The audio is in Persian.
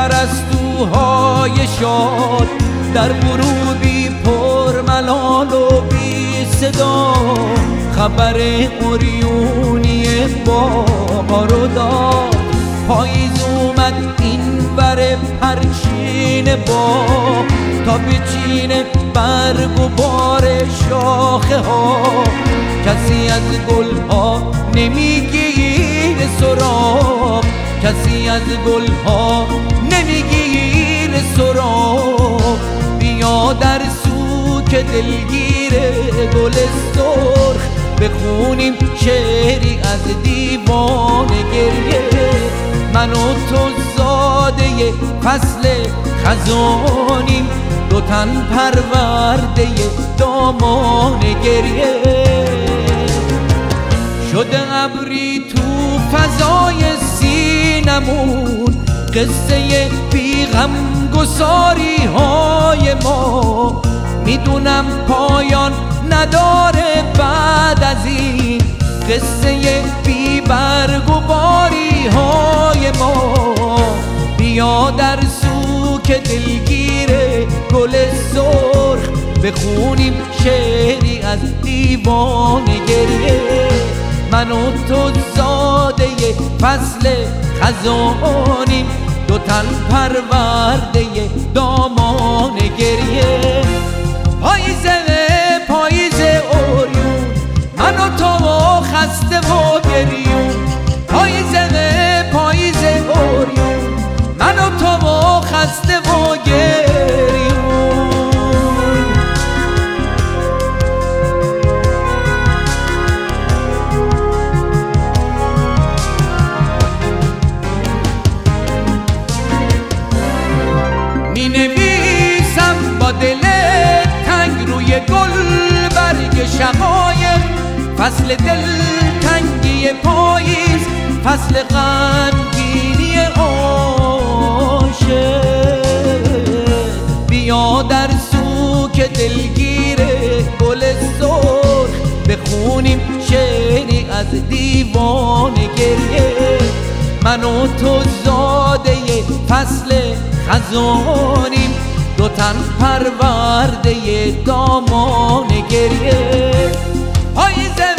پرستوهای شاد در غروبی پر ملال و بی صدا خبر عریونی بهار رو داد. پاییز اومد این ور پرچین باغ تا بچینه برگ و بار شاخه ها. کسی از گل ها نمیگیره سراغ، کسی از گل ها نمیگیره سراغ. بیا در سوک دلگیر گل سرخ بخونیم شعری از دیوان گریه. من و تو زاده فصل خزانیم، دو تن پرورده دامان گریه. شده ابری تو فضای سینمون قصه بیغم گساری های ما. میدونم پایان نداره بعد از این قصه بی برگ و باری های ما. بیا در سوک دلگیر گل سرخ بخونیم شعری از دیوان گریه. من و تو زاده فصل خزانیم، دو تن پرورده دامان گریه. پاییزه پاییزه اوریون، من و تو خسته و گریون. پاییزه پاییزه اوریون، من و تو خسته و گریون. می نویسم با دل تنگ روی گل برگ شقایق، فصل دل تنگی پاییز، فصل غمگینی عاشق. بیا در سوک دلگیر گل سرخ بخونیم شعری از دیوان گریه. من و تو زاده فصل خزانیم، دو تن پرورده دامان گریه. پاییزه